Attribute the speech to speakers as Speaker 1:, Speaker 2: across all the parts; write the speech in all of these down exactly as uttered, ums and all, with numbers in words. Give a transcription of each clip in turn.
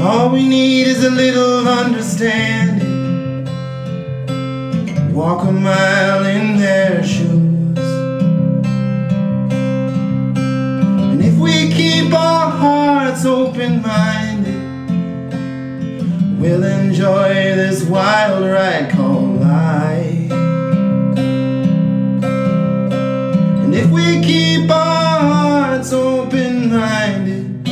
Speaker 1: All we need is a little understanding. Walk a mile in their shoes. And if we keep our hearts open-minded, we'll enjoy this wild ride called life. And if we keep our hearts open-minded,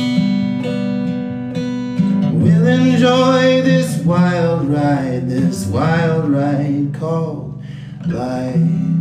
Speaker 1: we'll enjoy this wild ride, this wild ride called life.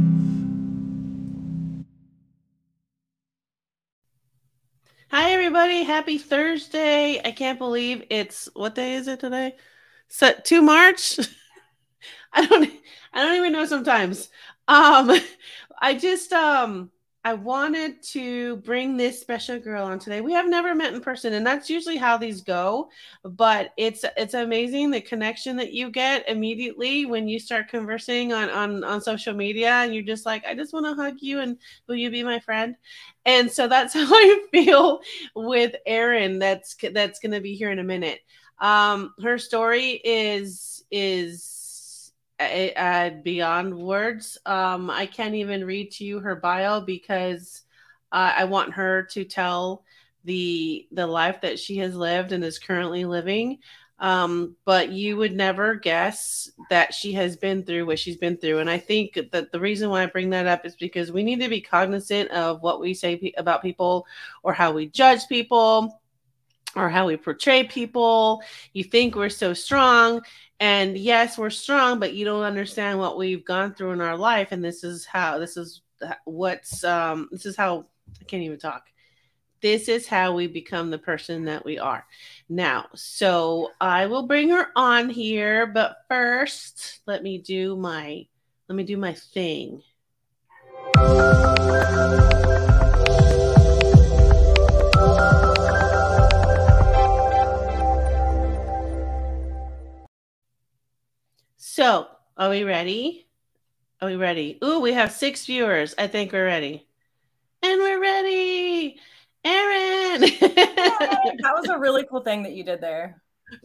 Speaker 2: Hi, everybody. Happy Thursday. I can't believe it's, what day is it today? So, two March? I don't, I don't even know sometimes. Um, I just, um, I wanted to bring this special girl on today. We have never met in person, and that's usually how these go. But it's it's amazing the connection that you get immediately when you start conversing on on on social media, and you're just like, I just want to hug you, and will you be my friend? And so that's how I feel with Erin. That's that's going to be here in a minute. Um, her story is is uh, beyond words. Um, I can't even read to you her bio because uh, I want her to tell the the life that she has lived and is currently living. Um, but you would never guess that she has been through what she's been through. And I think that the reason why I bring that up is because we need to be cognizant of what we say pe- about people or how we judge people or how we portray people. You think we're so strong, and yes, we're strong, but you don't understand what we've gone through in our life. And this is how, this is what's, um, this is how, I can't even talk. This is how we become the person that we are now. So I will bring her on here, but first, let me do my, let me do my thing. So, are we ready? Are we ready? Ooh, we have six viewers. I think we're ready. And we're ready. Erin.
Speaker 3: That was a really cool thing that you did there.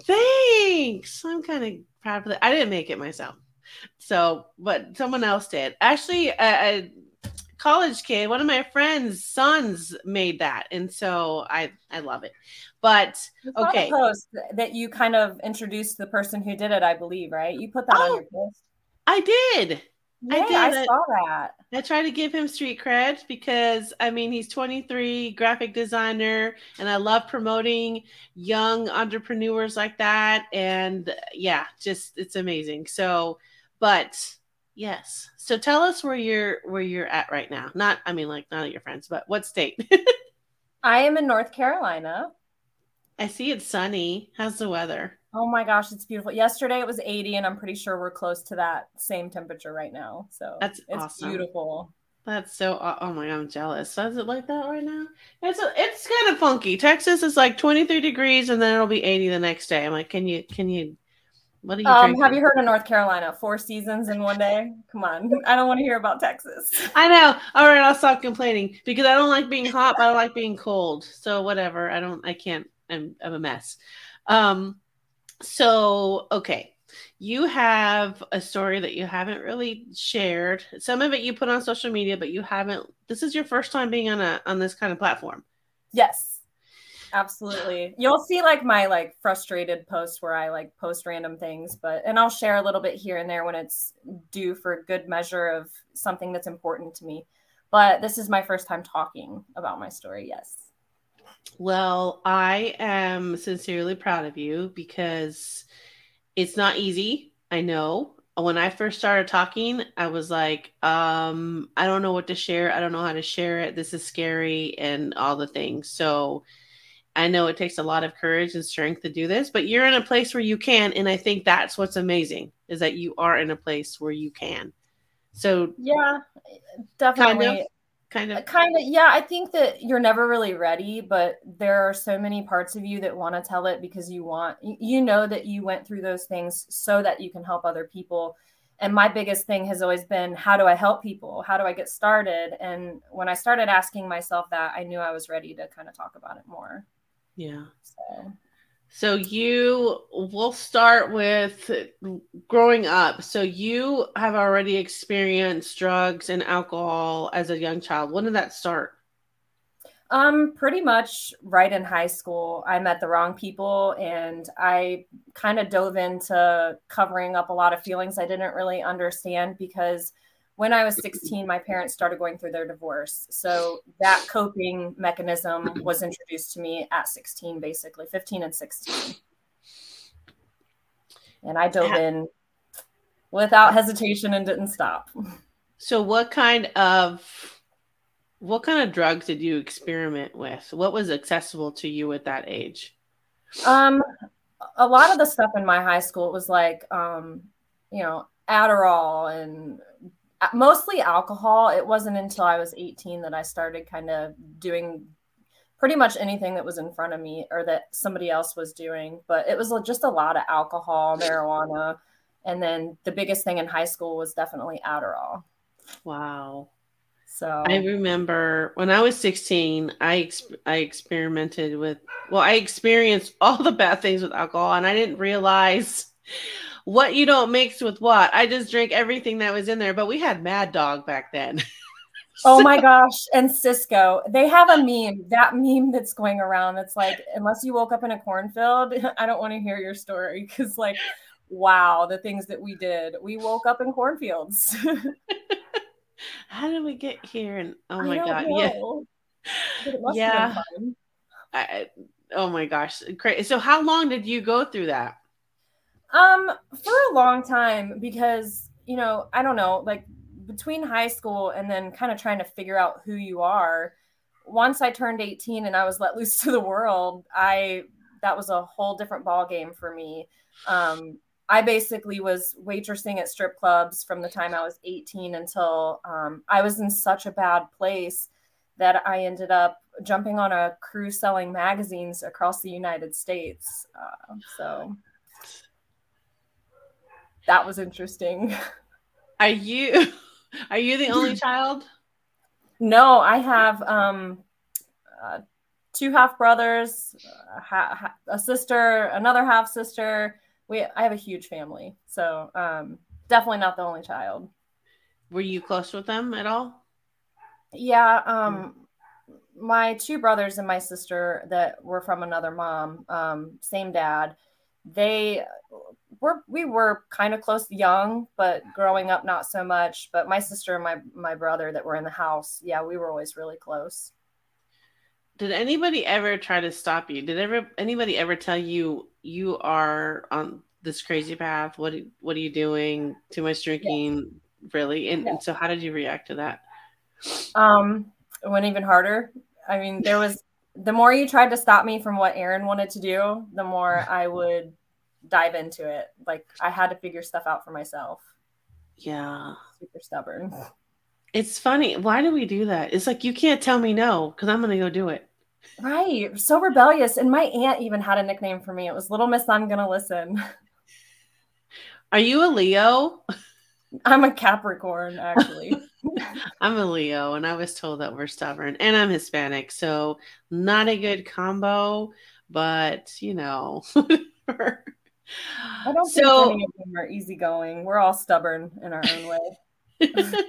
Speaker 2: Thanks. I'm kind of proud of that. I didn't make it myself. So, but someone else did. Actually, a, a college kid, one of my friends' sons made that. And so I, I love it. But okay.
Speaker 3: You saw the post that you kind of introduced the person who did it, I believe, right? You put that oh, on your post.
Speaker 2: I did.
Speaker 3: Yay, I did. I saw that.
Speaker 2: I try to give him street cred because, I mean, he's twenty-three, graphic designer, and I love promoting young entrepreneurs like that. And yeah, just it's amazing. So, but yes. So tell us where you're where you're at right now. Not, I mean, like not at your friends, but what state?
Speaker 3: I am in North Carolina.
Speaker 2: I see it's sunny. How's the weather?
Speaker 3: Oh my gosh, it's beautiful. Yesterday it was eighty, and I'm pretty sure we're close to that same temperature right now. So
Speaker 2: that's
Speaker 3: it's
Speaker 2: awesome.
Speaker 3: Beautiful.
Speaker 2: That's so, oh my God, I'm jealous. Does it like that right now? It's a, it's kind of funky. Texas is like twenty-three degrees and then it'll be eighty the next day. I'm like, can you, can you, what are you
Speaker 3: um,
Speaker 2: drinking?
Speaker 3: Have you heard of North Carolina? Four seasons in one day? Come on. I don't want to hear about Texas.
Speaker 2: I know. All right, I'll stop complaining because I don't like being hot, but I like being cold. So whatever. I don't, I can't, I'm, I'm a mess. Um, so, okay. You have a story that you haven't really shared. Some of it you put on social media, but you haven't. This is your first time being on a on this kind of platform.
Speaker 3: Yes, absolutely. You'll see like my like frustrated posts where I like post random things, but and I'll share a little bit here and there when it's due for good measure of something that's important to me. But this is my first time talking about my story. Yes.
Speaker 2: Well, I am sincerely proud of you because it's not easy. I know. When I first started talking, I was like, um, I don't know what to share. I don't know how to share it. This is scary and all the things. So I know it takes a lot of courage and strength to do this, but you're in a place where you can. And I think that's what's amazing is that you are in a place where you can. So
Speaker 3: yeah, definitely.
Speaker 2: Kind of. Kind of.
Speaker 3: Kind of, yeah. I think that you're never really ready, but there are so many parts of you that want to tell it because you want, you know, that you went through those things so that you can help other people. And my biggest thing has always been, how do I help people? How do I get started? And when I started asking myself that, I knew I was ready to kind of talk about it more.
Speaker 2: Yeah.
Speaker 3: So,
Speaker 2: So you, we'll start with growing up. So you have already experienced drugs and alcohol as a young child. When did that start?
Speaker 3: Um, pretty much right in high school, I met the wrong people and I kind of dove into covering up a lot of feelings I didn't really understand because when I was sixteen, my parents started going through their divorce. So that coping mechanism was introduced to me at sixteen, basically fifteen and sixteen. And I dove in without hesitation and didn't stop.
Speaker 2: So what kind of what kind of drugs did you experiment with? What was accessible to you at that age?
Speaker 3: Um, a lot of the stuff in my high school was like, um, you know, Adderall and mostly alcohol. It wasn't until I was eighteen that I started kind of doing pretty much anything that was in front of me or that somebody else was doing. But it was just a lot of alcohol, marijuana. And then the biggest thing in high school was definitely Adderall.
Speaker 2: Wow.
Speaker 3: So
Speaker 2: I remember when I was sixteen, I ex- I experimented with, well, I experienced all the bad things with alcohol, and I didn't realize what you don't mix with what. I just drank everything that was in there, but we had Mad Dog back then.
Speaker 3: Oh my gosh. And Cisco, they have a meme, that meme that's going around. That's like, unless you woke up in a cornfield, I don't want to hear your story. Cause like, wow, the things that we did, we woke up in cornfields.
Speaker 2: How did we get here? And oh my
Speaker 3: I
Speaker 2: God.
Speaker 3: know.
Speaker 2: Yeah. Yeah. I, oh my gosh. Great. So how long did you go through that?
Speaker 3: Um, for a long time, because, you know, I don't know, like between high school and then kind of trying to figure out who you are. Once I turned eighteen and I was let loose to the world, I, that was a whole different ball game for me. Um, I basically was waitressing at strip clubs from the time I was eighteen until um, I was in such a bad place that I ended up jumping on a cruise selling magazines across the United States. Uh, so that was interesting.
Speaker 2: Are you, are you the only child?
Speaker 3: No, I have um, uh, two half brothers, uh, ha- ha- a sister, another half sister. We, I have a huge family, so um, definitely not the only child.
Speaker 2: Were you close with them at all?
Speaker 3: Yeah, um, my two brothers and my sister that were from another mom, um, same dad. They were we were kind of close young, but growing up not so much. But my sister and my my brother that were in the house, yeah, we were always really close.
Speaker 2: Did anybody ever try to stop you? Did ever anybody ever tell you you are on this crazy path? What what are you doing? Too much drinking, yeah. Really? And, yeah. and so, how did you react to that?
Speaker 3: Um, it went even harder. I mean, there was the more you tried to stop me from what Aaron wanted to do, the more I would dive into it. Like I had to figure stuff out for myself.
Speaker 2: Yeah,
Speaker 3: super stubborn.
Speaker 2: It's funny. Why do we do that? It's like, you can't tell me no, because I'm going to go do it.
Speaker 3: Right. So rebellious. And my aunt even had a nickname for me. It was Little Miss I'm Gonna Listen.
Speaker 2: Are you a Leo?
Speaker 3: I'm a Capricorn, actually.
Speaker 2: I'm a Leo, and I was told that we're stubborn. And I'm Hispanic, so not a good combo, but, you know.
Speaker 3: I don't so, think any of them are easygoing. We're all stubborn in our own way.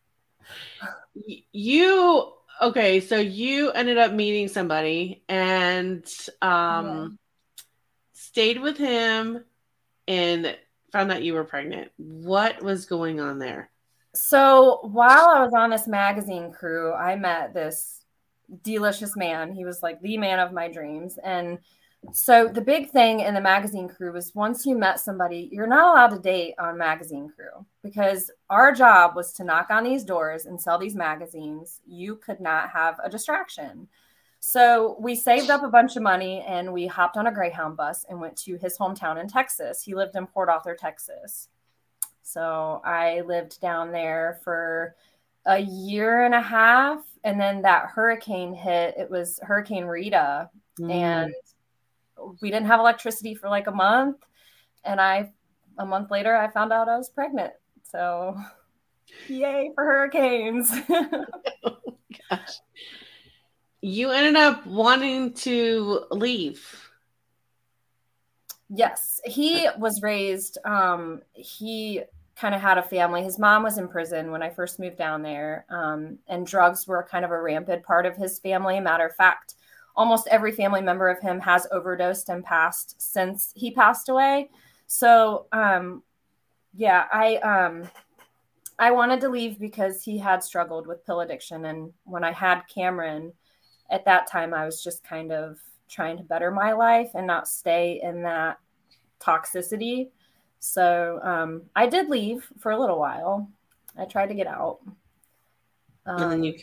Speaker 2: You okay, so you ended up meeting somebody and um yeah. stayed with him and found out you were pregnant. What was going on there?
Speaker 3: So while I was on this magazine crew, I met this delicious man. He was like the man of my dreams. And so the big thing in the magazine crew was once you met somebody, you're not allowed to date on magazine crew because our job was to knock on these doors and sell these magazines. You could not have a distraction. So we saved up a bunch of money and we hopped on a Greyhound bus and went to his hometown in Texas. He lived in Port Arthur, Texas. So I lived down there for a year and a half. And then that hurricane hit. It was Hurricane Rita. Mm. And we didn't have electricity for like a month. And I, a month later, I found out I was pregnant. So yay for hurricanes.
Speaker 2: Oh, gosh. You ended up wanting to leave.
Speaker 3: Yes, he was raised, um, he kind of had a family. His mom was in prison when I first moved down there, um, and drugs were kind of a rampant part of his family. Matter of fact, almost every family member of him has overdosed and passed since he passed away. So, um, yeah, I um, I wanted to leave because he had struggled with pill addiction, and when I had Cameron, at that time, I was just kind of trying to better my life and not stay in that toxicity. So um, I did leave for a little while. I tried to get out. Um,
Speaker 2: And then you,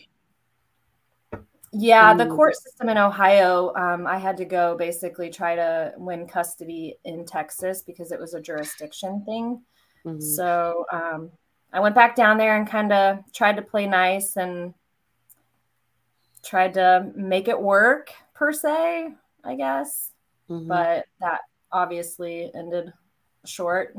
Speaker 3: yeah,
Speaker 2: and
Speaker 3: the
Speaker 2: then,
Speaker 3: court system in Ohio, um, I had to go basically try to win custody in Texas because it was a jurisdiction thing.
Speaker 2: mhm.
Speaker 3: So um, I went back down there and kind of tried to play nice and tried to make it work, per se, I guess.
Speaker 2: Mhm.
Speaker 3: But that obviously ended short.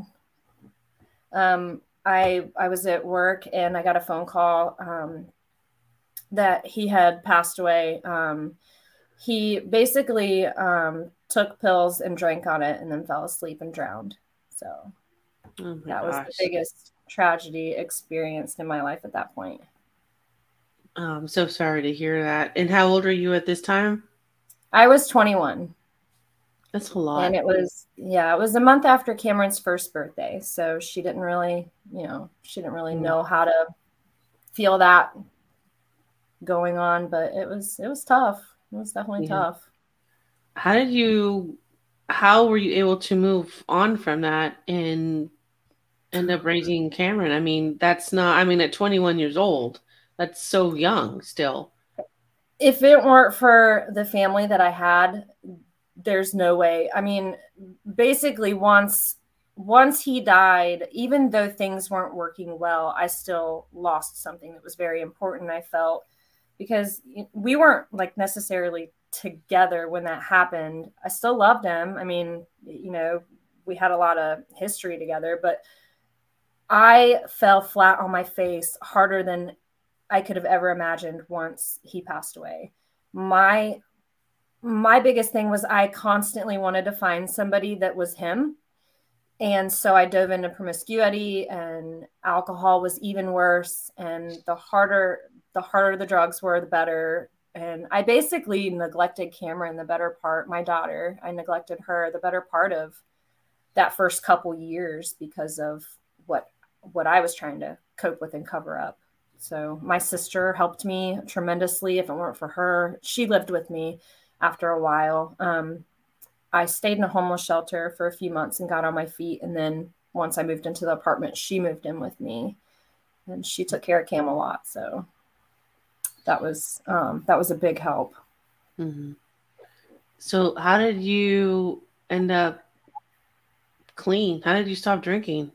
Speaker 3: Um, I I was at work and I got a phone call um, that he had passed away. Um, he basically um, took pills and drank on it and then fell asleep and drowned. So
Speaker 2: Oh my
Speaker 3: that was the
Speaker 2: gosh.
Speaker 3: biggest tragedy experienced in my life at that point.
Speaker 2: Oh, I'm so sorry to hear that. And how old are you at this time?
Speaker 3: I was twenty-one.
Speaker 2: That's a lot.
Speaker 3: And it was, yeah, it was a month after Cameron's first birthday. So she didn't really, you know, she didn't really
Speaker 2: Mm.
Speaker 3: know how to feel that going on, but it was, it was tough. It was definitely
Speaker 2: Yeah.
Speaker 3: tough.
Speaker 2: How did you, how were you able to move on from that and end up raising Cameron? I mean, that's not, I mean, at twenty-one years old, that's so young still.
Speaker 3: If it weren't for the family that I had, there's no way. I mean, basically once once he died, even though things weren't working well, I still lost something that was very important, I felt, because we weren't like necessarily together when that happened. I still loved him. I mean, you know, we had a lot of history together, but I fell flat on my face harder than I could have ever imagined once he passed away. My my biggest thing was I constantly wanted to find somebody that was him. And so I dove into promiscuity, and alcohol was even worse. And the harder the harder the drugs were, the better. And I basically neglected Cameron, the better part, my daughter. I neglected her the better part of that first couple years because of what what I was trying to cope with and cover up. So my sister helped me tremendously. If it weren't for her, she lived with me after a while. Um, I stayed in a homeless shelter for a few months and got on my feet. And then once I moved into the apartment, she moved in with me and she took care of Cam a lot. So that was, um, that was a big help.
Speaker 2: Mm-hmm. So how did you end up clean? How did you stop drinking?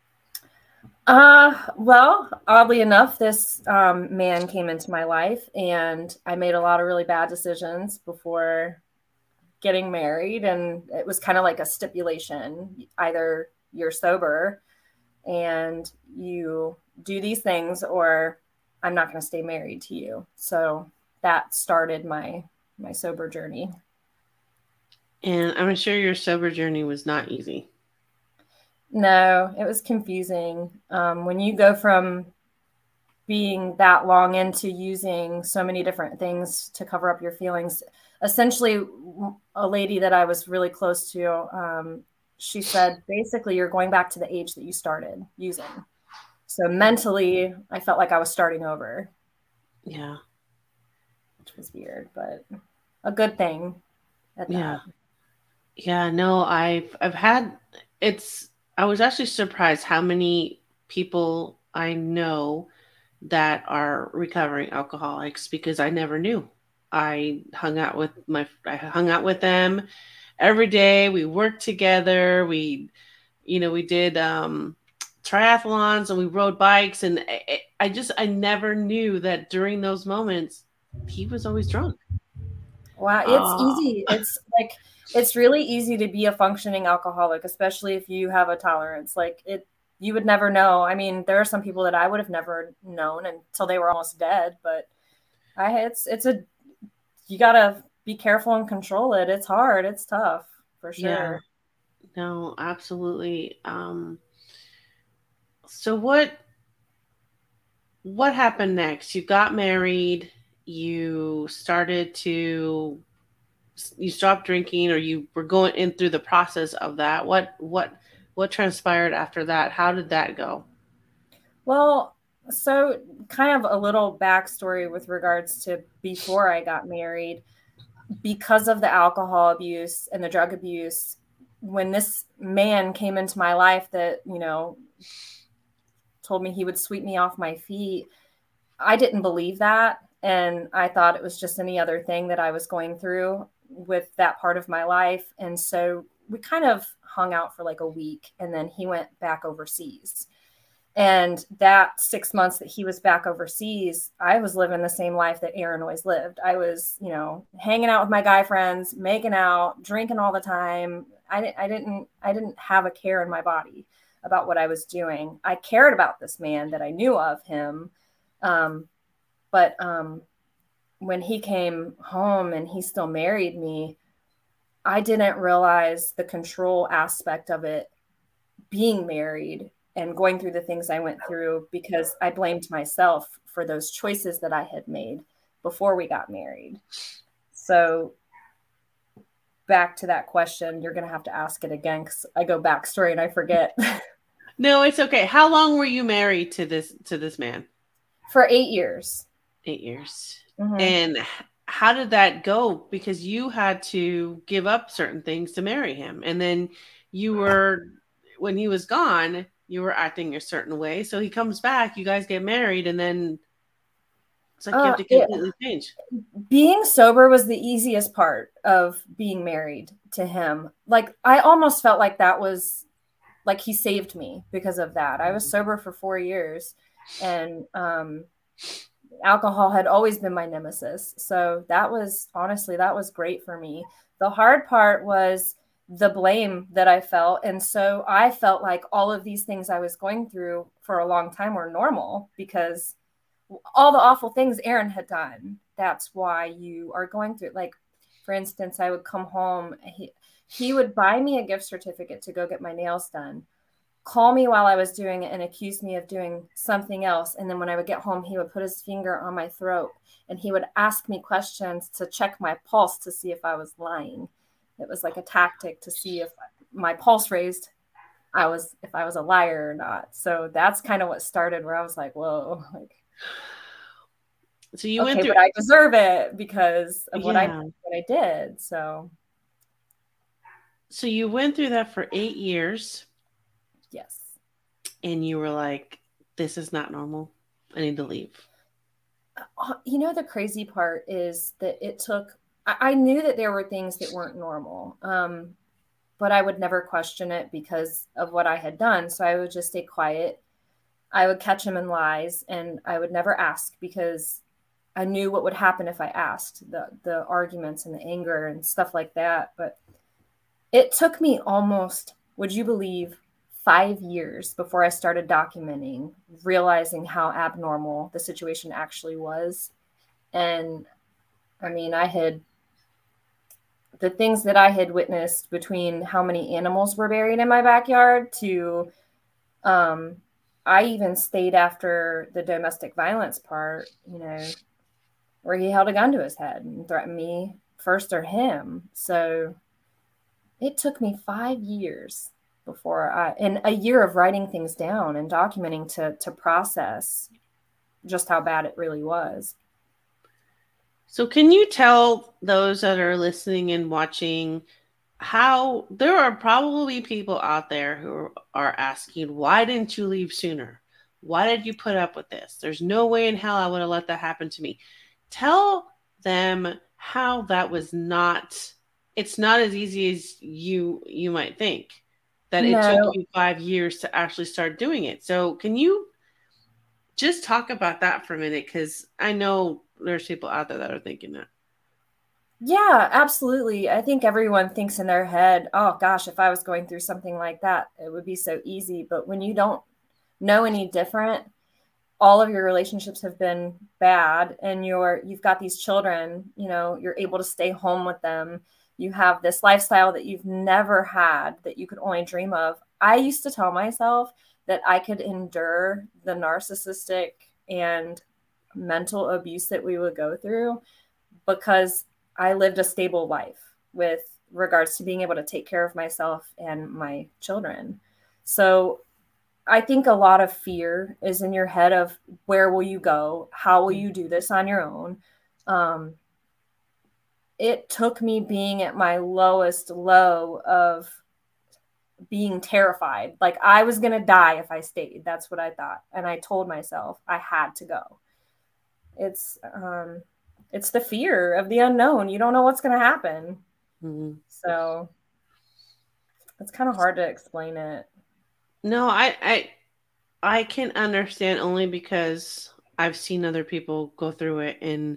Speaker 3: Uh, well, oddly enough, this um, man came into my life and I made a lot of really bad decisions before getting married. And it was kind of like a stipulation. Either you're sober and you do these things, or I'm not going to stay married to you. So that started my, my sober journey.
Speaker 2: And I'm sure your sober journey was not easy.
Speaker 3: No, it was confusing. Um, when you go from being that long into using so many different things to cover up your feelings, essentially a lady that I was really close to, um, she said, basically, you're going back to the age that you started using. So mentally, I felt like I was starting over.
Speaker 2: Yeah.
Speaker 3: Which was weird, but a good thing at that.
Speaker 2: Yeah. Yeah, no, I've I've had it's I was actually surprised how many people I know that are recovering alcoholics because I never knew. I hung out with my I hung out with them every day. We worked together. We, you know, we did um, triathlons and we rode bikes, and I, I just I never knew that during those moments he was always drunk.
Speaker 3: Wow, it's
Speaker 2: Oh.
Speaker 3: easy. It's like it's really easy to be a functioning alcoholic, especially if you have a tolerance. Like it, you would never know. I mean, there are some people that I would have never known until they were almost dead. But I, it's it's a you gotta be careful and control it. It's hard. It's tough for sure.
Speaker 2: No, absolutely. Um, so what what happened next? You got married, you started to you stopped drinking, or you were going in through the process of that. What what what transpired after that? How did that go?
Speaker 3: Well, so kind of a little backstory with regards to before I got married, because of the alcohol abuse and the drug abuse, when this man came into my life that, you know, told me he would sweep me off my feet, I didn't believe that. And I thought it was just any other thing that I was going through with that part of my life. And so we kind of hung out for like a week, and then he went back overseas. And that six months that he was back overseas, I was living the same life that Aaron always lived. I was, you know, hanging out with my guy friends, making out, drinking all the time. I, I didn't, I didn't have a care in my body about what I was doing. I cared about this man that I knew of him. Um, but um, when he came home and he still married me, I didn't realize the control aspect of it, being married and going through the things I went through, because I blamed myself for those choices that I had made before we got married. So back to that question, you're going to have to ask it again, because I go backstory and I forget.
Speaker 2: No, it's okay. How long were you married to this to this man?
Speaker 3: For eight years.
Speaker 2: Eight years.
Speaker 3: Mm-hmm.
Speaker 2: And how did that go? Because you had to give up certain things to marry him. And then you were, when he was gone, you were acting a certain way. So he comes back, you guys get married, and then it's like you have to completely
Speaker 3: uh,
Speaker 2: change.
Speaker 3: Being sober was the easiest part of being married to him. Like, I almost felt like that was like he saved me because of that. I was sober for four years, and um, alcohol had always been my nemesis. So that was, honestly, that was great for me. The hard part was the blame that I felt. And so I felt like all of these things I was going through for a long time were normal, because all the awful things Aaron had done, that's why you are going through it. Like, for instance, I would come home, he, he would buy me a gift certificate to go get my nails done, call me while I was doing it and accuse me of doing something else. And then when I would get home, he would put his finger on my throat and he would ask me questions to check my pulse to see if I was lying. It was like a tactic to see if my pulse raised, I was, if I was a liar or not. So that's kind of what started, where I was like, whoa, like,
Speaker 2: so you
Speaker 3: okay,
Speaker 2: went through,
Speaker 3: but I deserve it because of what
Speaker 2: yeah.
Speaker 3: I what I did. So,
Speaker 2: so you went through that for eight years.
Speaker 3: Yes.
Speaker 2: And you were like, this is not normal. I need to leave.
Speaker 3: You know, the crazy part is that it took, I, I knew that there were things that weren't normal, um, but I would never question it because of what I had done. So I would just stay quiet. I would catch him in lies, and I would never ask because I knew what would happen if I asked, the the arguments and the anger and stuff like that. But it took me almost, would you believe, five years before I started documenting, realizing how abnormal the situation actually was. And I mean, I had the things that I had witnessed, between how many animals were buried in my backyard to, um, I even stayed after the domestic violence part, you know, where he held a gun to his head and threatened me first, or him. So it took me five years before I, and a year of writing things down and documenting to, to process just how bad it really was.
Speaker 2: So can you tell those that are listening and watching how there are probably people out there who are asking, why didn't you leave sooner? Why did you put up with this? There's no way in hell I would have let that happen to me. Tell them how that was not, it's not as easy as you you might think, that it
Speaker 3: No.
Speaker 2: took you five years to actually start doing it. So can you just talk about that for a minute? Because I know there's people out there that are thinking that.
Speaker 3: Yeah, absolutely. I think everyone thinks in their head, oh gosh, if I was going through something like that, it would be so easy. But when you don't know any different, all of your relationships have been bad, and you're, you've got these children, you know, you're able to stay home with them. You have this lifestyle that you've never had, that you could only dream of. I used to tell myself that I could endure the narcissistic and mental abuse that we would go through because I lived a stable life with regards to being able to take care of myself and my children. So I think a lot of fear is in your head of where will you go? How will you do this on your own? Um, it took me being at my lowest low of being terrified. Like I was going to die if I stayed. That's what I thought. And I told myself I had to go. It's, um, it's the fear of the unknown. You don't know what's going to happen. Mm-hmm. So it's kind of hard to explain it.
Speaker 2: No, I, I, I can understand only because I've seen other people go through it, and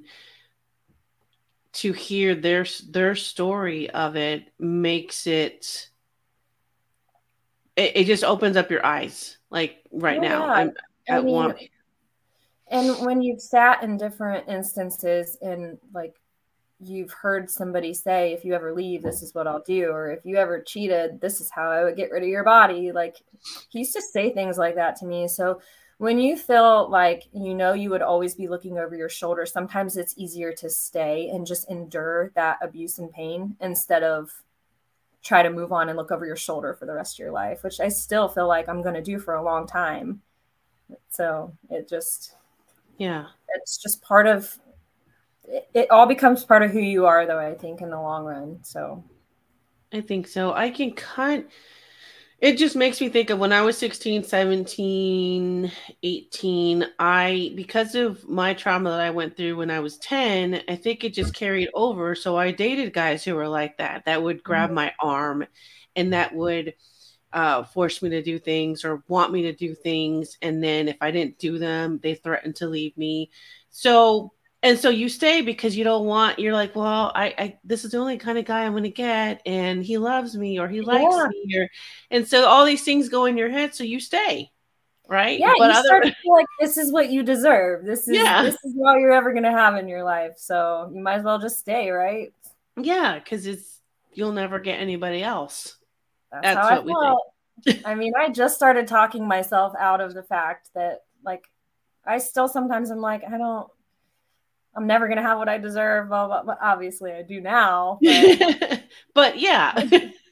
Speaker 2: to hear their, their story of it makes it, it, it just opens up your eyes. Like right oh, now, yeah. I'm
Speaker 3: I
Speaker 2: at
Speaker 3: mean,
Speaker 2: one.
Speaker 3: And when you've sat in different instances and like you've heard somebody say, if you ever leave, this is what I'll do. Or if you ever cheated, this is how I would get rid of your body. Like he used to say things like that to me. So when you feel like, you know, you would always be looking over your shoulder, sometimes it's easier to stay and just endure that abuse and pain instead of try to move on and look over your shoulder for the rest of your life, which I still feel like I'm going to do for a long time. So it just,
Speaker 2: yeah,
Speaker 3: it's just part of it, it all becomes part of who you are, though, I think, in the long run. So
Speaker 2: I think so. I can kind it just makes me think of when I was sixteen, seventeen, eighteen, I, because of my trauma that I went through when I was ten, I think it just carried over. So I dated guys who were like that, that would grab mm-hmm. my arm and that would uh, force me to do things or want me to do things. And then if I didn't do them, they threatened to leave me. So And so you stay because you don't want, you're like, well, I, I this is the only kind of guy I'm going to get. And he loves me or he likes yeah. me. Or, and so all these things go in your head. So you stay. Right.
Speaker 3: Yeah.
Speaker 2: But
Speaker 3: you
Speaker 2: other,
Speaker 3: start to feel like this is what you deserve. This is,
Speaker 2: yeah.
Speaker 3: this is all you're ever going to have in your life. So you might as well just stay. Right.
Speaker 2: Yeah. Cause it's, you'll never get anybody else.
Speaker 3: That's, That's how what I we felt. think. I mean, I just started talking myself out of the fact that like, I still sometimes I'm like, I don't, I'm never going to have what I deserve. Blah, blah, blah. Obviously I do now.
Speaker 2: But, but yeah,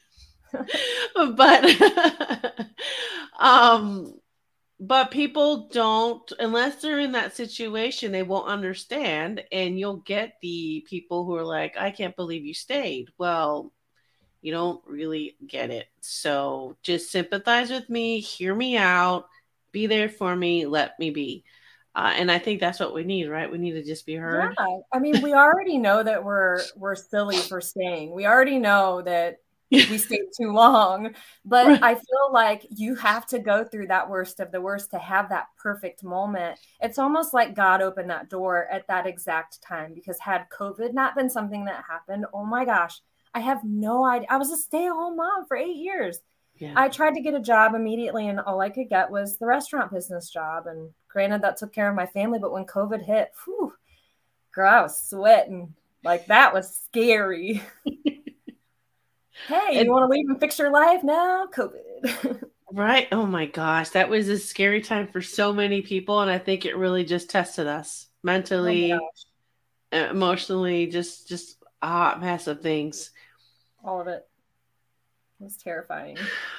Speaker 2: but, um, but people don't, unless they're in that situation, they won't understand. And you'll get the people who are like, I can't believe you stayed. Well, you don't really get it. So just sympathize with me, hear me out, be there for me, let me be. Uh, and I think that's what we need, right? We need to just be heard.
Speaker 3: Yeah. I mean, we already know that we're we're silly for staying. We already know that we stayed too long. But right. I feel like you have to go through that worst of the worst to have that perfect moment. It's almost like God opened that door at that exact time, because had COVID not been something that happened, oh my gosh, I have no idea. I was a stay-at-home mom for eight years. Yeah. I tried to get a job immediately, and all I could get was the restaurant business job. And granted, that took care of my family. But when COVID hit, whew, girl, I was sweating. Like, that was scary. Hey, and, you want to leave and fix your life now? COVID.
Speaker 2: Right. Oh, my gosh. That was a scary time for so many people. And I think it really just tested us mentally, oh emotionally, just, just a hot mess of things.
Speaker 3: All of it. It was terrifying.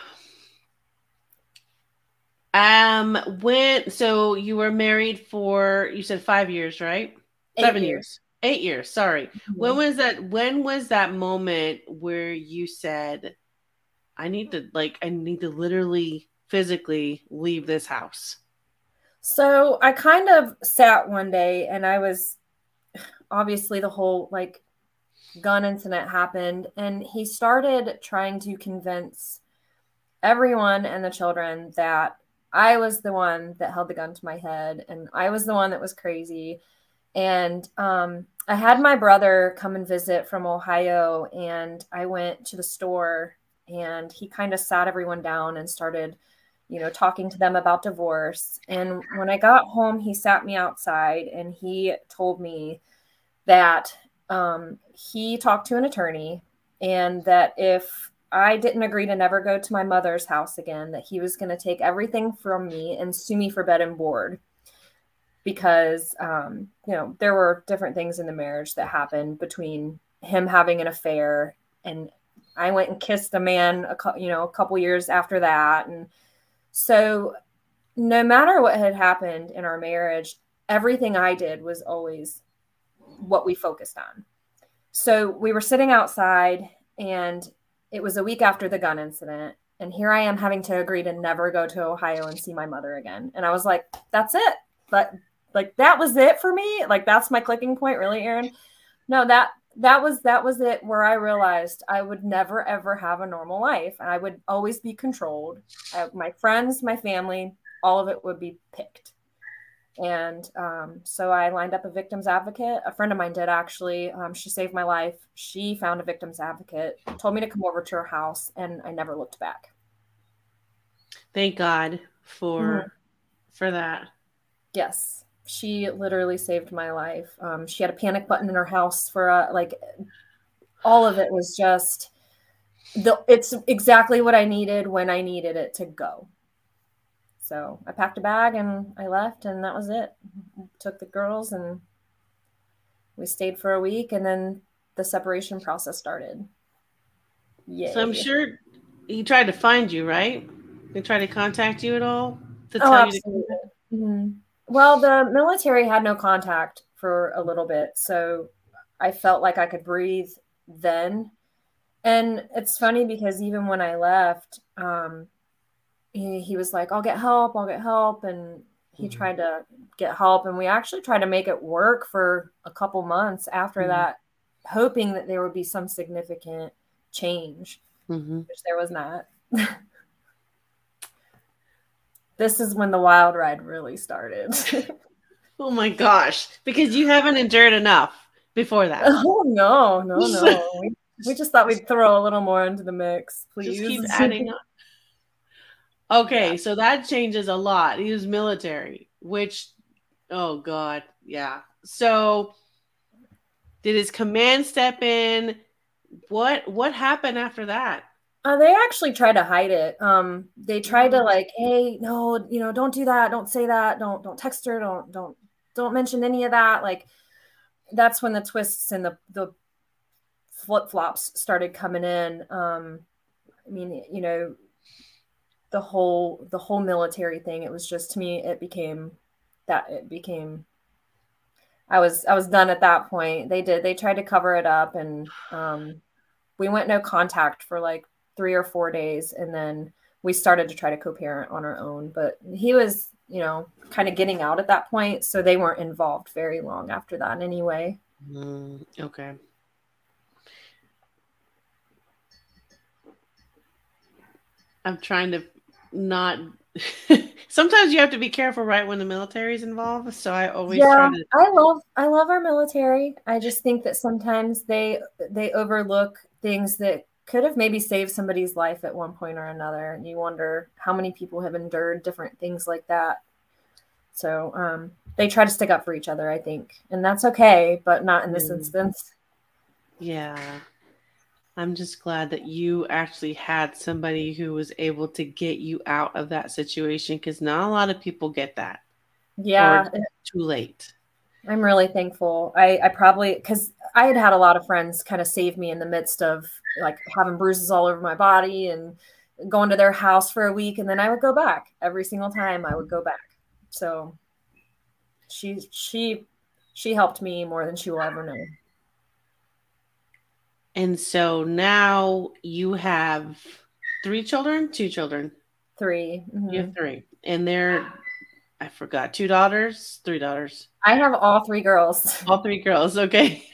Speaker 2: Um, when, so you were married for, you said five years, right?
Speaker 3: Eight
Speaker 2: Seven
Speaker 3: years.
Speaker 2: years. Eight years. Sorry. Mm-hmm. When was that? When was that moment where you said, I need to, like, I need to literally physically leave this house?
Speaker 3: So I kind of sat one day, and I was, obviously the whole, like, gun incident happened, and he started trying to convince everyone and the children that I was the one that held the gun to my head, and I was the one that was crazy. And um, I had my brother come and visit from Ohio, and I went to the store, and he kind of sat everyone down and started, you know, talking to them about divorce. And when I got home, he sat me outside, and he told me that Um, he talked to an attorney, and that if I didn't agree to never go to my mother's house again, that he was going to take everything from me and sue me for bed and board. Because, um, you know, there were different things in the marriage that happened between him having an affair, and I went and kissed a man, a, you know, a couple years after that. And so no matter what had happened in our marriage, everything I did was always what we focused on. So we were sitting outside, and it was a week after the gun incident. And here I am having to agree to never go to Ohio and see my mother again. And I was like, that's it. But like, that was it for me. Like, that's my clicking point. Really, Erin? No, that, that was, that was it, where I realized I would never, ever have a normal life. And I would always be controlled. I, my friends, my family, all of it would be picked. And um, so I lined up a victim's advocate. A friend of mine did, actually. Um, she saved my life. She found a victim's advocate, told me to come over to her house, and I never looked back.
Speaker 2: Thank God for, mm-hmm. for that.
Speaker 3: Yes. She literally saved my life. Um, she had a panic button in her house for uh, like, all of it was just the, it's exactly what I needed when I needed it to go. So I packed a bag and I left, and that was it. Took the girls and we stayed for a week, and then the separation process started. Yay.
Speaker 2: So I'm sure he tried to find you, right? They tried to contact you at all to
Speaker 3: oh,
Speaker 2: tell
Speaker 3: absolutely.
Speaker 2: you to-
Speaker 3: mm-hmm. Well, the military had no contact for a little bit, so I felt like I could breathe then. And it's funny because even when I left, um, he, he was like, I'll get help, I'll get help. And he mm-hmm. tried to get help. And we actually tried to make it work for a couple months after mm-hmm. that, hoping that there would be some significant change, mm-hmm. which there was not. This is when the wild ride really started.
Speaker 2: Oh my gosh. Because you haven't endured enough before that.
Speaker 3: Oh, no, no, no. we, we just thought we'd throw a little more into the mix, please.
Speaker 2: Just keep adding up. Okay, yeah. So that changes a lot. He was military, which, oh God, yeah. So did his command step in? What What happened after that?
Speaker 3: Uh, they actually tried to hide it. Um, they tried to like, hey, no, you know, don't do that. Don't say that. Don't, don't text her. Don't, don't, don't mention any of that. Like, that's when the twists and the, the flip flops started coming in. Um, I mean, you know, the whole, the whole military thing, it was just, to me, it became that it became, I was, I was done at that point. They did, they tried to cover it up, and um, we went no contact for like three or four days. And then we started to try to co-parent on our own, but he was, you know, kind of getting out at that point. So they weren't involved very long after that anyway.
Speaker 2: Mm, okay. I'm trying to not, sometimes you have to be careful, right, when the military is involved. So I always
Speaker 3: yeah,
Speaker 2: try to.
Speaker 3: I love, I love our military. I just think that sometimes they, they overlook things that could have maybe saved somebody's life at one point or another. And you wonder how many people have endured different things like that. So um, they try to stick up for each other, I think. And that's okay, but not in this mm. instance.
Speaker 2: Yeah. I'm just glad that you actually had somebody who was able to get you out of that situation, because not a lot of people get that.
Speaker 3: Yeah.
Speaker 2: Too late.
Speaker 3: I'm really thankful. I, I probably, because I had had a lot of friends kind of save me in the midst of like having bruises all over my body and going to their house for a week. And then I would go back every single time I would go back. So she, she, she helped me more than she will ever know.
Speaker 2: And so now you have three children, two children,
Speaker 3: three. Mm-hmm.
Speaker 2: You have three, and they're, I forgot, two daughters, three daughters.
Speaker 3: I have all three girls.
Speaker 2: All three girls. Okay.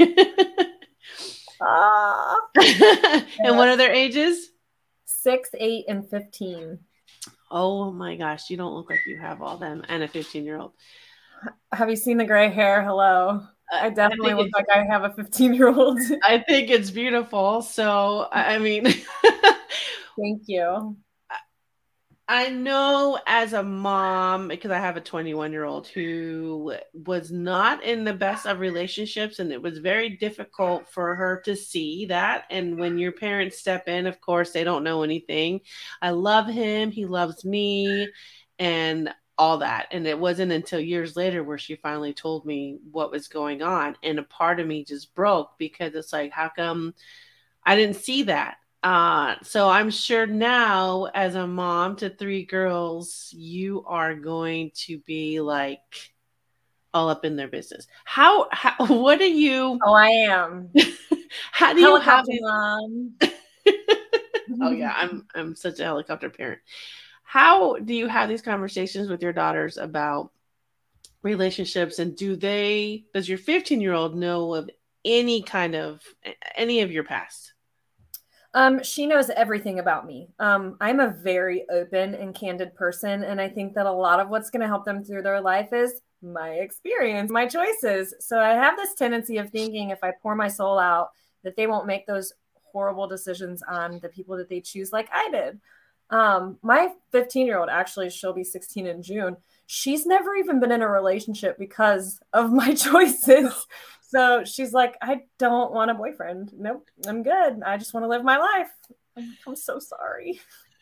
Speaker 3: Ah.
Speaker 2: And what are their ages?
Speaker 3: Six, eight, and fifteen.
Speaker 2: Oh my gosh. You don't look like you have all them and a fifteen year old.
Speaker 3: Have you seen the gray hair? Hello. I definitely I look like I have a fifteen year old.
Speaker 2: I think it's beautiful. So, I mean,
Speaker 3: thank you.
Speaker 2: I know as a mom, because I have a twenty-one year old who was not in the best of relationships, and it was very difficult for her to see that. And when your parents step in, of course, they don't know anything. I love him, he loves me, and all that. And it wasn't until years later where she finally told me what was going on. And a part of me just broke because it's like, how come I didn't see that? Uh, so I'm sure now, as a mom to three girls, you are going to be like all up in their business. How, how what are you?
Speaker 3: Oh, I am.
Speaker 2: How do you have
Speaker 3: Helicopter mom.
Speaker 2: Oh yeah, I'm I'm such a helicopter parent. How do you have these conversations with your daughters about relationships, and do they does your fifteen year old know of any kind of any of your past?
Speaker 3: Um, she knows everything about me. Um, I'm a very open and candid person, and I think that a lot of what's going to help them through their life is my experience, my choices. So I have this tendency of thinking if I pour my soul out, that they won't make those horrible decisions on the people that they choose like I did. Um, my fifteen year old, actually, she'll be sixteen in June. She's never even been in a relationship because of my choices. So she's like, I don't want a boyfriend. Nope, I'm good. I just want to live my life. I'm, I'm so sorry.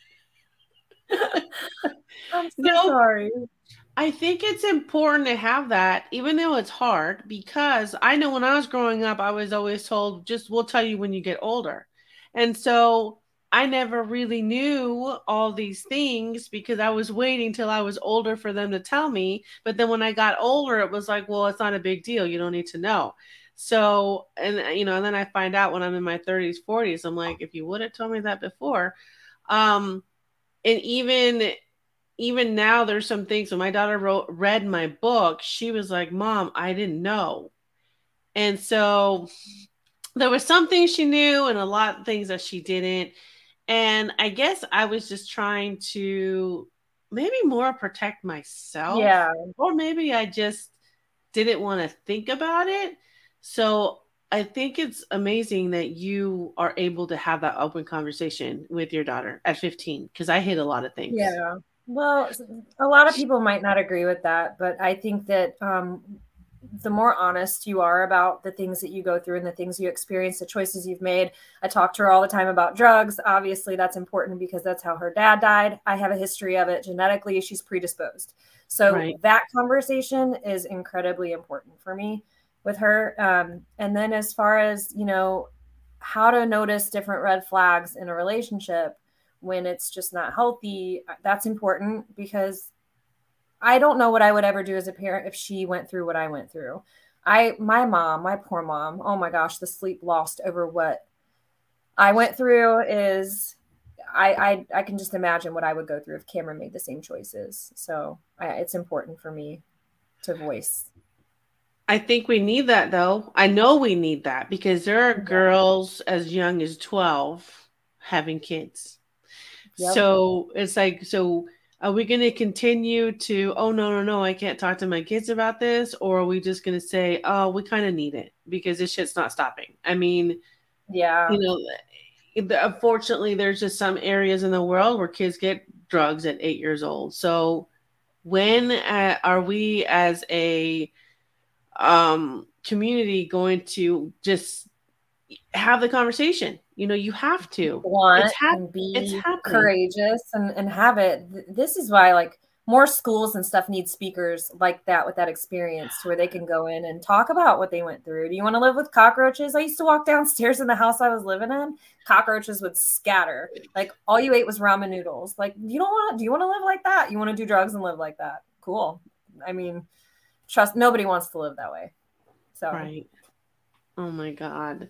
Speaker 3: I'm so
Speaker 2: No,
Speaker 3: sorry.
Speaker 2: I think it's important to have that, even though it's hard, because I know when I was growing up, I was always told, just we'll tell you when you get older. And so I never really knew all these things because I was waiting till I was older for them to tell me. But then when I got older, it was like, well, it's not a big deal. You don't need to know. So, and you know, and then I find out when I'm in my thirties, forties, I'm like, if you would have told me that before. Um, and even even now there's some things when my daughter wrote read my book, she was like, Mom, I didn't know. And so there was some things she knew and a lot of things that she didn't. And I guess I was just trying to maybe more protect myself,
Speaker 3: Yeah.
Speaker 2: or maybe I just didn't want to think about it. So I think it's amazing that you are able to have that open conversation with your daughter at fifteen, because I hid a lot of things.
Speaker 3: Yeah. Well, a lot of people might not agree with that, but I think that um, the more honest you are about the things that you go through and the things you experience, the choices you've made. I talk to her all the time about drugs. Obviously, that's important because that's how her dad died. I have a history of it genetically. She's predisposed. So
Speaker 2: Right.
Speaker 3: that conversation is incredibly important for me with her. Um, and then as far as, you know, how to notice different red flags in a relationship when it's just not healthy, that's important because I don't know what I would ever do as a parent if she went through what I went through. I, my mom, my poor mom, oh my gosh, the sleep lost over what I went through is, I, I, I can just imagine what I would go through if Cameron made the same choices. So I, it's important for me to voice.
Speaker 2: I think we need that though. I know we need that because there are
Speaker 3: Yeah.
Speaker 2: girls as young as twelve having kids.
Speaker 3: Yep.
Speaker 2: So it's like, so are we going to continue to, oh, no, no, no, I can't talk to my kids about this? Or are we just going to say, oh, we kind of need it because this shit's not stopping? I mean,
Speaker 3: Yeah.
Speaker 2: you know, unfortunately, there's just some areas in the world where kids get drugs at eight years old. So when uh, are we as a um, community going to just have the conversation? You know, you have to
Speaker 3: want
Speaker 2: it's hap-
Speaker 3: and be
Speaker 2: it's happening.
Speaker 3: courageous and, and have it. This is why like more schools and stuff need speakers like that with that experience to where they can go in and talk about what they went through. Do you want to live with cockroaches? I used to walk downstairs in the house I was living in. Cockroaches would scatter. Like all you ate was ramen noodles. Like you don't want to, do you want to live like that? You want to do drugs and live like that? Cool. I mean, trust, nobody wants to live that way. So,
Speaker 2: right. Oh my God.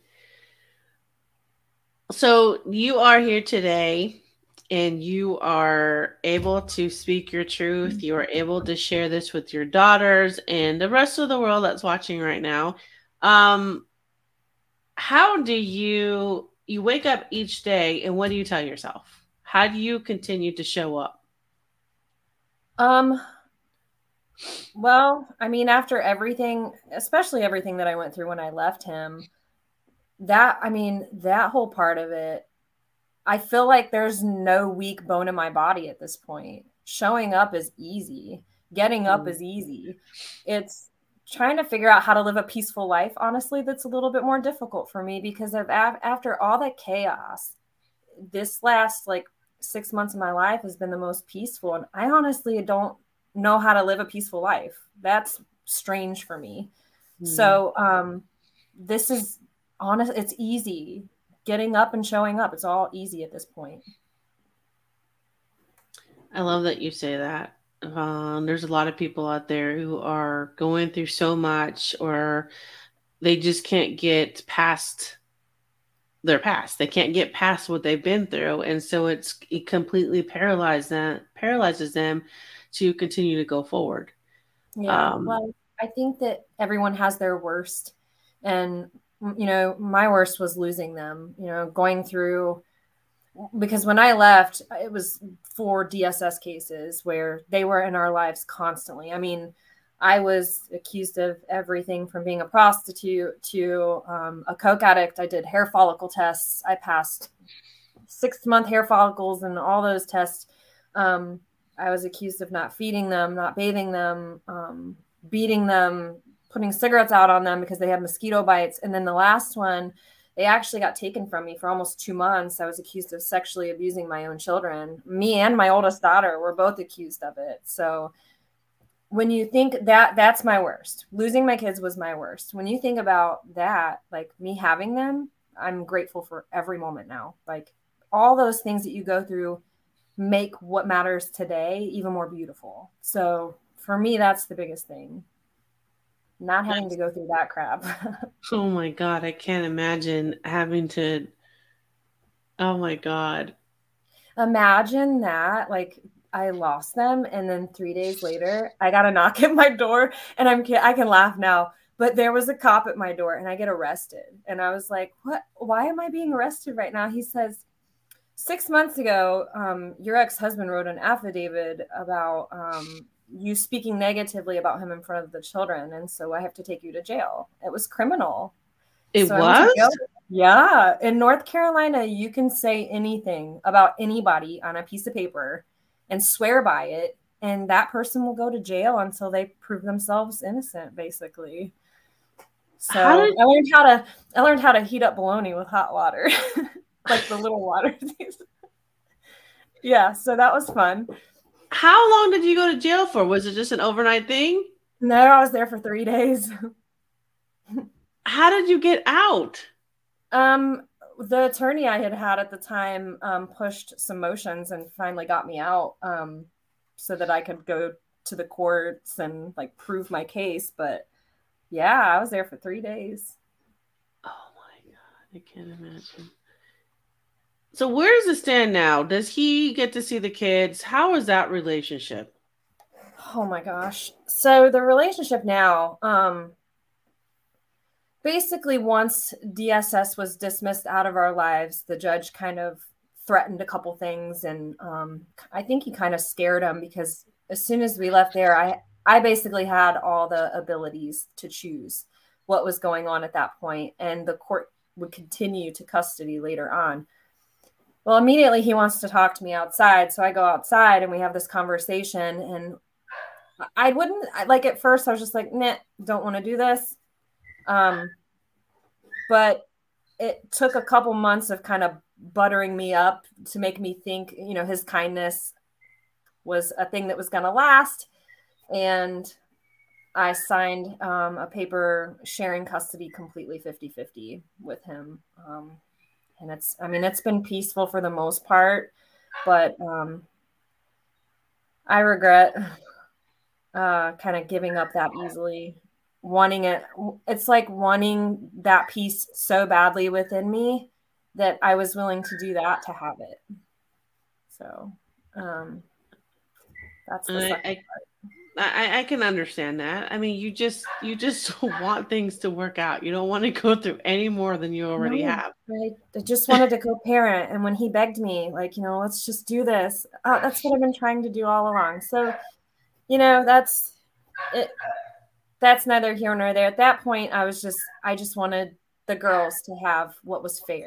Speaker 2: So you are here today and you are able to speak your truth. You are able to share this with your daughters and the rest of the world that's watching right now. Um, how do you, you wake up each day and what do you tell yourself? How do you continue to show up?
Speaker 3: Um, well, I mean, after everything, especially everything that I went through when I left him, that, I mean, that whole part of it, I feel like there's no weak bone in my body at this point. Showing up is easy. Getting up is easy. It's trying to figure out how to live a peaceful life, honestly, that's a little bit more difficult for me because of after all that chaos, this last like six months of my life has been the most peaceful. And I honestly don't know how to live a peaceful life. That's strange for me. Mm. So um, this is honest. It's easy. Getting up and showing up. It's all easy at this point.
Speaker 2: I love that you say that. Um, there's a lot of people out there who are going through so much, or they just can't get past their past. They can't get past what they've been through. And so it's, it completely paralyzes them, paralyzes them to continue to go forward.
Speaker 3: Yeah. Um, well, I think that everyone has their worst. And, you know, my worst was losing them, you know, going through, because when I left, it was four D S S cases where they were in our lives constantly. I mean, I was accused of everything from being a prostitute to um, a coke addict. I did hair follicle tests. I passed six-month hair follicles and all those tests. Um, I was accused of not feeding them, not bathing them, um, beating them, putting cigarettes out on them because they had mosquito bites. And then the last one, they actually got taken from me for almost two months. I was accused of sexually abusing my own children. Me and my oldest daughter were both accused of it. So when you think that, that's my worst. Losing my kids was my worst. When you think about that, like me having them, I'm grateful for every moment now. Like all those things that you go through make what matters today even more beautiful. So for me, that's the biggest thing. Not having to go through that crap.
Speaker 2: Oh my God. I can't imagine having to, oh my God.
Speaker 3: Imagine that, like I lost them. And then three days later, I got a knock at my door and I'm, I can laugh now, but there was a cop at my door and I get arrested. And I was like, what, why am I being arrested right now? He says, six months ago, um, your ex-husband wrote an affidavit about, um, you speaking negatively about him in front of the children. And so I have to take you to jail. It was criminal.
Speaker 2: It
Speaker 3: so
Speaker 2: was?
Speaker 3: Yeah. In North Carolina, you can say anything about anybody on a piece of paper and swear by it. And that person will go to jail until they prove themselves innocent, basically. So how did- I learned how to, I learned how to heat up bologna with hot water, like the little water things. Yeah. So that was fun.
Speaker 2: How long did you go to jail for? Was it just an overnight thing?
Speaker 3: No, I was there for three days.
Speaker 2: How did you get out?
Speaker 3: Um, the attorney I had had at the time um, pushed some motions and finally got me out um, so that I could go to the courts and like prove my case. But yeah, I was there for three days.
Speaker 2: Oh my God, I can't imagine. So where does it stand now? Does he get to see the kids? How is that relationship?
Speaker 3: Oh my gosh. So the relationship now, um, basically once D S S was dismissed out of our lives, the judge kind of threatened a couple things. And um, I think he kind of scared him because as soon as we left there, I, I basically had all the abilities to choose what was going on at that point. And the court would continue to custody later on. Well, immediately he wants to talk to me outside. So I go outside and we have this conversation and I wouldn't like at first I was just like, nah, don't want to do this. Um, but it took a couple months of kind of buttering me up to make me think, you know, his kindness was a thing that was going to last. And I signed um, a paper sharing custody completely fifty-fifty with him. Um, And it's, I mean, it's been peaceful for the most part, but um, I regret uh, kind of giving up that easily, wanting it. It's like wanting that peace so badly within me that I was willing to do that to have it. So um, that's the second
Speaker 2: I,
Speaker 3: part.
Speaker 2: I, I can understand that. I mean, you just you just want things to work out. You don't want to go through any more than you already
Speaker 3: no,
Speaker 2: have.
Speaker 3: I, I just wanted to co-parent. And when he begged me, like, you know, let's just do this. Uh, that's what I've been trying to do all along. So, you know, that's it. That's neither here nor there. At that point, I was just, I just wanted the girls to have what was fair.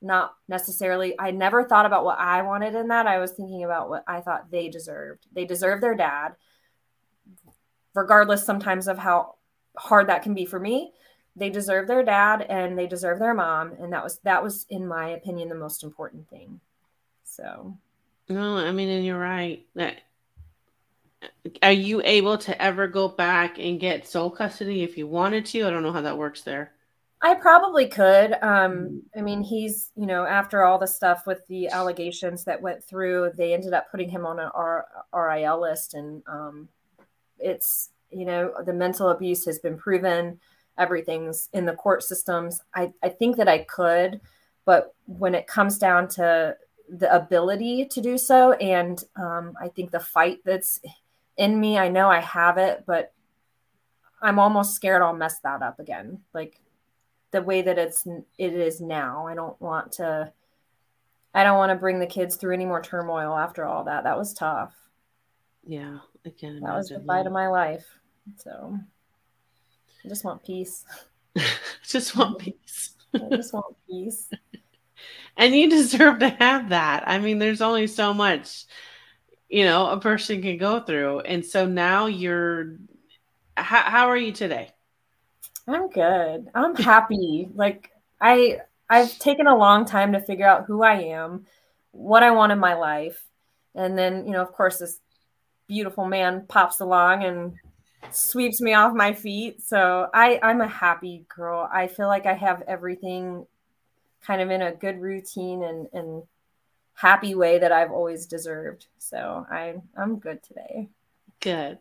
Speaker 3: not necessarily, I never thought about what I wanted in that. I was thinking about what I thought they deserved. They deserve their dad, regardless sometimes of how hard that can be for me. They deserve their dad and they deserve their mom. And that was, that was, in my opinion, the most important thing. So.
Speaker 2: No, I mean, and you're right. That, are you able to ever go back and get sole custody if you wanted to? I don't know how that works there.
Speaker 3: I probably could. Um, I mean, he's, you know, after all the stuff with the allegations that went through, they ended up putting him on an R- RIL list. And um, it's, you know, the mental abuse has been proven. Everything's in the court systems. I, I think that I could, but when it comes down to the ability to do so, and um, I think the fight that's in me, I know I have it, but I'm almost scared I'll mess that up again. Like, the way that it's it is now. I don't want to I don't want to bring the kids through any more turmoil after all that. That was tough.
Speaker 2: Yeah, I can imagine.
Speaker 3: That was the fight of my life. So I just want peace.
Speaker 2: Just want peace.
Speaker 3: I just want peace.
Speaker 2: And you deserve to have that. I mean, there's only so much, you know, a person can go through. And so now you're how, how are you today?
Speaker 3: I'm good. I'm happy. Like I, I've taken a long time to figure out who I am, what I want in my life. And then, you know, of course, this beautiful man pops along and sweeps me off my feet. So I, I'm a happy girl. I feel like I have everything kind of in a good routine and, and happy way that I've always deserved. So I, I'm good today.
Speaker 2: Good.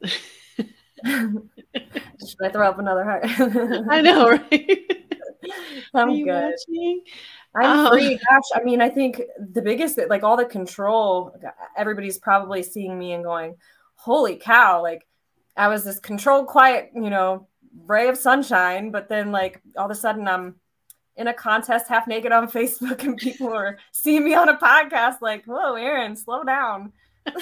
Speaker 3: Should I throw up another heart?
Speaker 2: I know, right?
Speaker 3: I'm good. Watching? I'm um, free. Gosh, I mean, I think the biggest, like all the control, everybody's probably seeing me and going, holy cow, like I was this controlled, quiet, you know, ray of sunshine. But then like all of a sudden I'm in a contest half naked on Facebook and people are seeing me on a podcast like, whoa, Erin, slow down.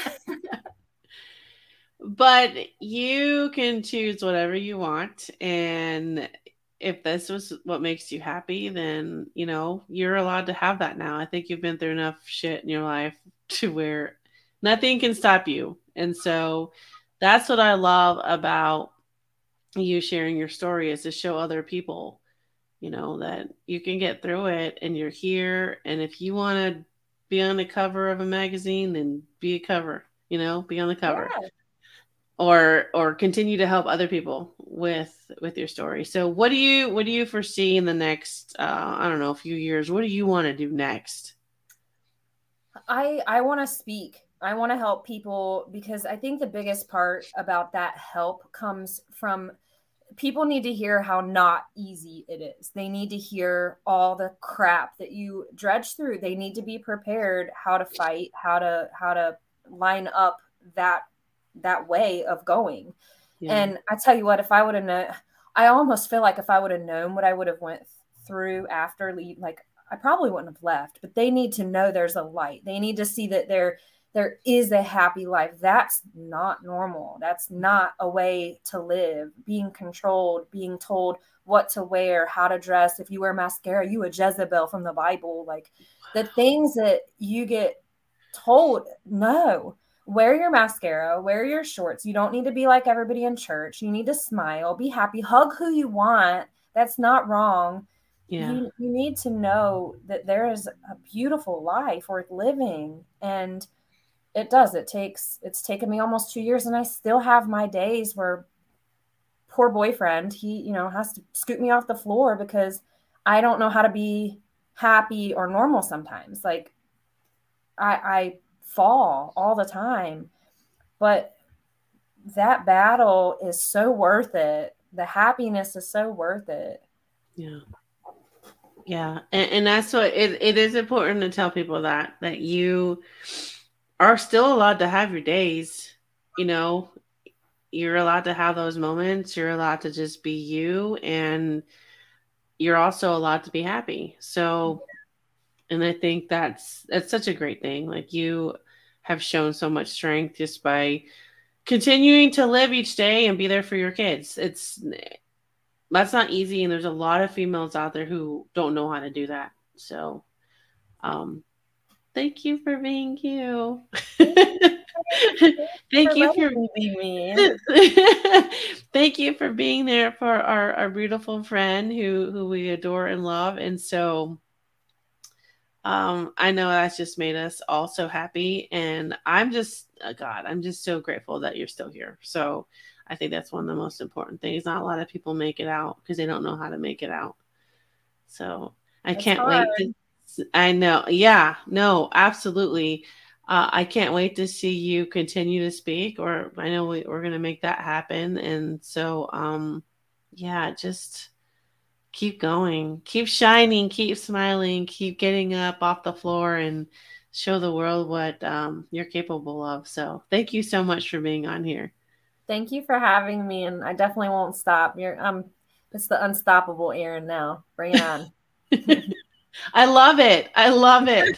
Speaker 2: But you can choose whatever you want. And if this was what makes you happy, then, you know, you're allowed to have that now. I think you've been through enough shit in your life to where nothing can stop you. And so that's what I love about you sharing your story, is to show other people, you know, that you can get through it and you're here. And if you want to be on the cover of a magazine, then be a cover, you know, be on the cover. Yeah. Or or continue to help other people with with your story. So what do you what do you foresee in the next uh, I don't know, a few years? What do you want to do next?
Speaker 3: I I want to speak. I want to help people, because I think the biggest part about that help comes from people need to hear how not easy it is. They need to hear all the crap that you dredge through. They need to be prepared how to fight, how to how to line up that that way of going. Yeah. And I tell you what, if I would have known, I almost feel like if I would have known what I would have went through after leave, like I probably wouldn't have left. But they need to know there's a light. They need to see that there there is a happy life. That's not normal. That's not a way to live. Being controlled, being told what to wear, how to dress. If you wear mascara, you a Jezebel from the Bible. Like the things that you get told, no. Wear your mascara, wear your shorts. You don't need to be like everybody in church. You need to smile, be happy, hug who you want. That's not wrong. Yeah. You, you need to know that there is a beautiful life worth living. And it does. It takes, it's taken me almost two years and I still have my days where poor boyfriend, he, you know, has to scoot me off the floor because I don't know how to be happy or normal sometimes. Like I, I, fall all the time, but that battle is so worth it. The happiness is so worth it.
Speaker 2: Yeah. Yeah. And, and that's what it, it is important to tell people that, that you are still allowed to have your days, you know, you're allowed to have those moments. You're allowed to just be you, and you're also allowed to be happy. So, and I think that's, that's such a great thing. Like you have shown so much strength just by continuing to live each day and be there for your kids. It's, that's not easy. And there's a lot of females out there who don't know how to do that. So um, thank you for being you.
Speaker 3: Thank
Speaker 2: Thank
Speaker 3: for
Speaker 2: you for
Speaker 3: be me.
Speaker 2: thank you for being there for our, our beautiful friend who who we adore and love. And so um, I know that's just made us all so happy. And I'm just, uh, God, I'm just so grateful that you're still here. So I think that's one of the most important things. Not a lot of people make it out because they don't know how to make it out. So I
Speaker 3: It's
Speaker 2: can't
Speaker 3: hard.
Speaker 2: wait to, I know. Yeah, no, absolutely. Uh, I can't wait to see you continue to speak, or I know we, we're going to make that happen. And so, um, yeah, just keep going, keep shining, keep smiling, keep getting up off the floor and show the world what um, you're capable of. So thank you so much for being on here.
Speaker 3: Thank you for having me, and I definitely won't stop. You're um, it's the unstoppable Erin now. Bring it on.
Speaker 2: I love it. I love it.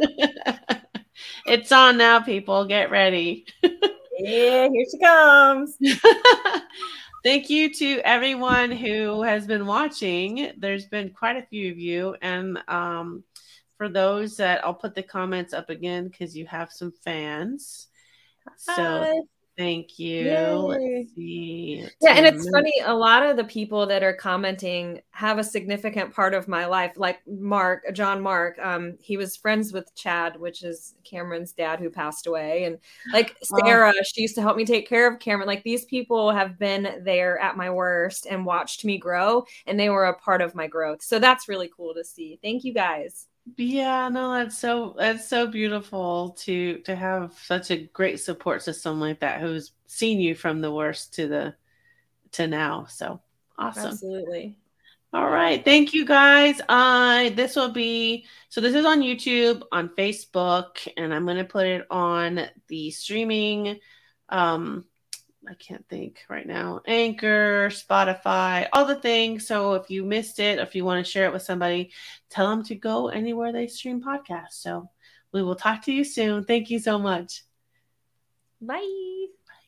Speaker 2: It's on now, people. Get ready.
Speaker 3: Yeah, here she comes.
Speaker 2: Thank you to everyone who has been watching. There's been quite a few of you. And um, for those that I'll put the comments up again because you have some fans. So
Speaker 3: Hi.
Speaker 2: thank you.
Speaker 3: Yay.
Speaker 2: Let's see.
Speaker 3: Yeah, and it's
Speaker 2: Tim-
Speaker 3: funny, a lot of the people that are commenting have a significant part of my life. Like Mark, John Mark, um, he was friends with Chad, which is Cameron's dad who passed away. And like Sarah,
Speaker 2: Oh.
Speaker 3: she used to help me take care of Cameron. Like these people have been there at my worst and watched me grow, and they were a part of my growth. So that's really cool to see. Thank you guys.
Speaker 2: Yeah, no, that's so that's so beautiful to to have such a great support system like that who's seen you from the worst to the to now. So awesome.
Speaker 3: Absolutely.
Speaker 2: All right. Thank you guys. Uh this will be so this is on YouTube, on Facebook, and I'm gonna put it on the streaming um I can't think right now. Anchor, Spotify, all the things. So if you missed it, if you want to share it with somebody, tell them to go anywhere they stream podcasts. So we will talk to you soon. Thank you so much.
Speaker 3: Bye.
Speaker 2: Bye.